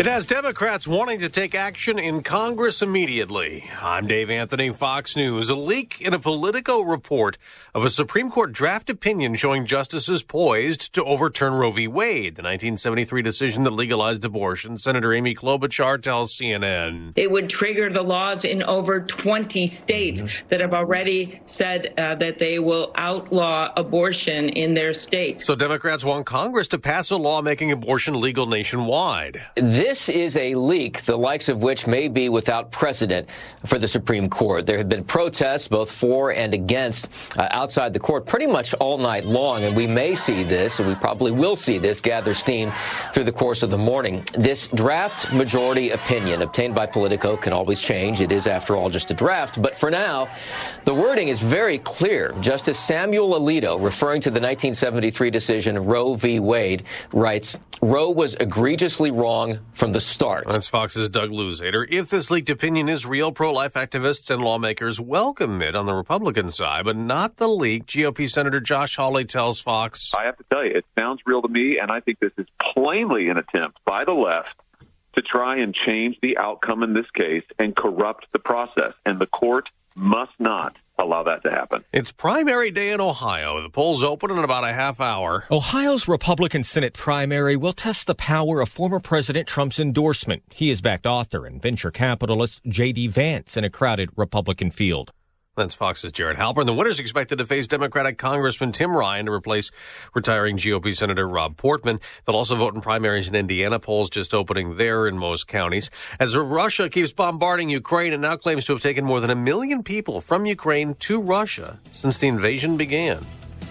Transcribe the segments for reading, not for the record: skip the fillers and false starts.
It has Democrats wanting to take action in Congress immediately. I'm Dave Anthony, Fox News. A leak in a Politico report of a Supreme Court draft opinion showing justices poised to overturn Roe v. Wade, the 1973 decision that legalized abortion. Senator Amy Klobuchar tells CNN. It would trigger the laws in over 20 states that have already said that they will outlaw abortion in their states. So Democrats want Congress to pass a law making abortion legal nationwide. This is a leak, the likes of which may be without precedent for the Supreme Court. There have been protests, both for and against, outside the court pretty much all night long, and we may see this, and we probably will see this, gather steam through the course of the morning. This draft majority opinion obtained by Politico can always change. It is, after all, just a draft. But for now, the wording is very clear. Justice Samuel Alito, referring to the 1973 decision Roe v. Wade, writes, Roe was egregiously wrong from the start. That's Fox's Doug Luzader. If this leaked opinion is real, pro-life activists and lawmakers welcome it on the Republican side, but not the leak. GOP Senator Josh Hawley tells Fox. I have to tell you, it sounds real to me, and I think this is plainly an attempt by the left to try and change the outcome in this case and corrupt the process, and the court must not allow that to happen. It's primary day in Ohio. The polls open in about a half hour. Ohio's Republican Senate primary will test the power of former President Trump's endorsement. He has backed author and venture capitalist J.D. Vance in a crowded Republican field. That's Fox's Jared Halpern. The winner's expected to face Democratic Congressman Tim Ryan to replace retiring GOP Senator Rob Portman. They'll also vote in primaries in Indiana. Polls just opening there in most counties. As Russia keeps bombarding Ukraine, it now claims to have taken more than 1 million people from Ukraine to Russia since the invasion began.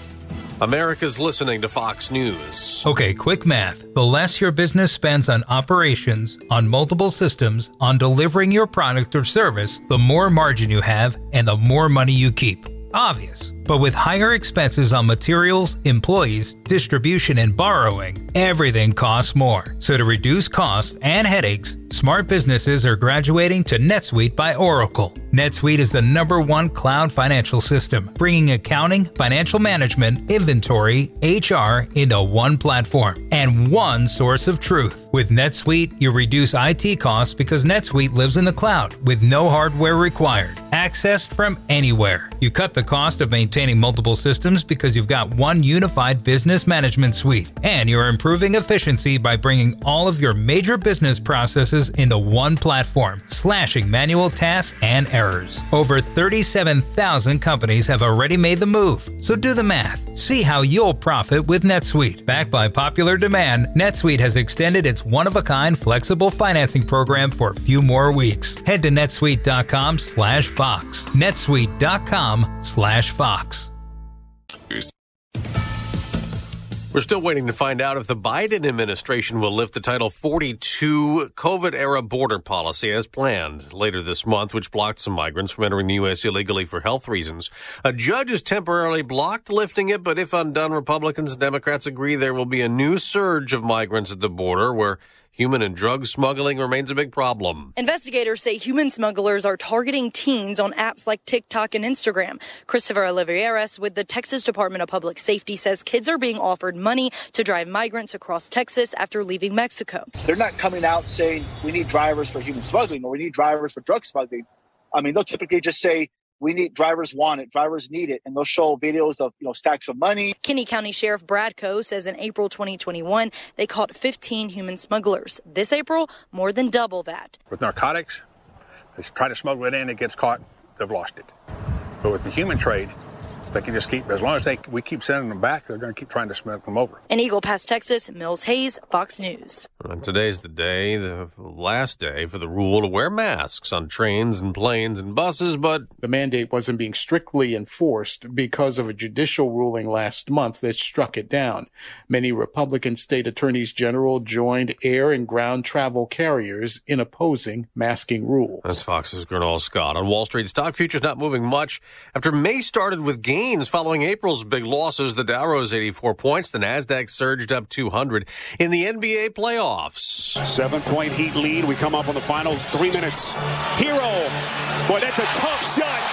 America's listening to Fox News. Okay, quick math. The less your business spends on operations, on multiple systems, on delivering your product or service, the more margin you have and the more money you keep. Obvious. But with higher expenses on materials, employees, distribution, and borrowing, everything costs more. So to reduce costs and headaches, smart businesses are graduating to NetSuite by Oracle. NetSuite is the #1 cloud financial system, bringing accounting, financial management, inventory, HR into one platform and one source of truth. With NetSuite, you reduce IT costs because NetSuite lives in the cloud with no hardware required, accessed from anywhere. You cut the cost of maintaining multiple systems because you've got one unified business management suite, and you're improving efficiency by bringing all of your major business processes into one platform, slashing manual tasks and errors. Over 37,000 companies have already made the move, so do the math. See how you'll profit with NetSuite. Backed by popular demand, NetSuite has extended its one-of-a-kind flexible financing program for a few more weeks. Head to netsuite.com/Fox. netsuite.com/Fox. We're still waiting to find out if the Biden administration will lift the Title 42 COVID-era border policy as planned later this month, which blocked some migrants from entering the U.S. illegally for health reasons. A judge has temporarily blocked lifting it, but if undone, Republicans and Democrats agree there will be a new surge of migrants at the border where human and drug smuggling remains a big problem. Investigators say human smugglers are targeting teens on apps like TikTok and Instagram. Christopher Oliveras with the Texas Department of Public Safety says kids are being offered money to drive migrants across Texas after leaving Mexico. They're not coming out saying we need drivers for human smuggling or we need drivers for drug smuggling. I mean, they'll typically just say, we need drivers want it, drivers need it, and they'll show videos of, stacks of money. Kinney County Sheriff Brad Coe says in April 2021, they caught 15 human smugglers. This April, more than double that. With narcotics, they try to smuggle it in, it gets caught, they've lost it. But with the human trade, they can just keep, as long as we keep sending them back, they're going to keep trying to smuggle them over. In Eagle Pass, Texas, Mills Hayes, Fox News. And today's the day, the last day for the rule to wear masks on trains and planes and buses, but the mandate wasn't being strictly enforced because of a judicial ruling last month that struck it down. Many Republican state attorneys general joined air and ground travel carriers in opposing masking rules. That's Fox's Gernal Scott. On Wall Street, stock futures not moving much after May started with gains following April's big losses. The Dow rose 84 points. The Nasdaq surged up 200. In the NBA playoffs, 7-point Heat lead. We come up on the final 3 minutes. Hero. Boy, that's a tough shot.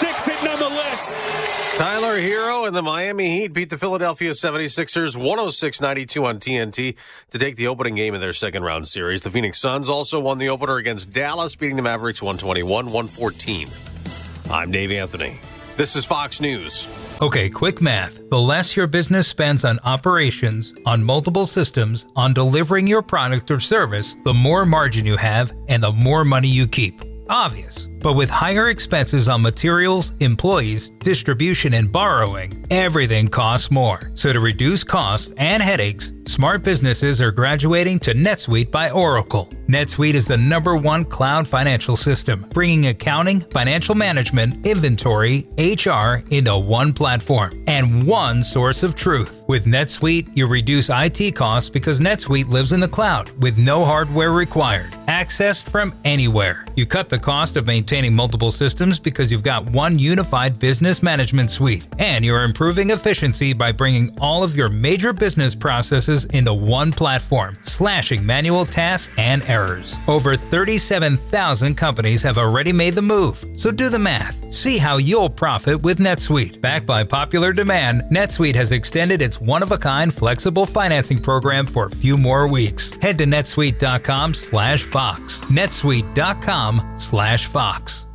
sticks it nonetheless. Tyler Hero and the Miami Heat beat the Philadelphia 76ers 106-92 on TNT to take the opening game of their second-round series. The Phoenix Suns also won the opener against Dallas, beating the Mavericks 121-114. I'm Dave Anthony. This is Fox News. Okay, quick math. The less your business spends on operations, on multiple systems, on delivering your product or service, the more margin you have and the more money you keep. Obvious. But with higher expenses on materials, employees, distribution, and borrowing, everything costs more. So to reduce costs and headaches, smart businesses are graduating to NetSuite by Oracle. NetSuite is the #1 cloud financial system, bringing accounting, financial management, inventory, HR into one platform and one source of truth. With NetSuite, you reduce IT costs because NetSuite lives in the cloud with no hardware required, accessed from anywhere. You cut the cost of maintaining multiple systems because you've got one unified business management suite, and you're improving efficiency by bringing all of your major business processes into one platform, slashing manual tasks and errors. Over 37,000 companies have already made the move, so do the math. See how you'll profit with NetSuite. Backed by popular demand, NetSuite has extended its one-of-a-kind flexible financing program for a few more weeks. Head to netsuite.com/Fox. netsuite.com/Fox.